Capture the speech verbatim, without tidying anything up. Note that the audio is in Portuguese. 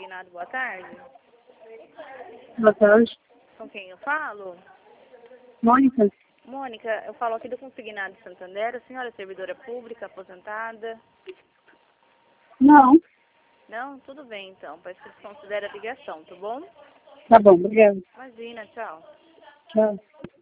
Consignado, boa tarde. Boa tarde. Com quem eu falo? Mônica? Mônica, eu falo aqui do Consignado de Santander. A senhora é servidora pública, aposentada? Não. Não? Tudo bem, então. Parece que desconsidera a ligação, tá bom? Tá bom, obrigada. Imagina, tchau. Tchau.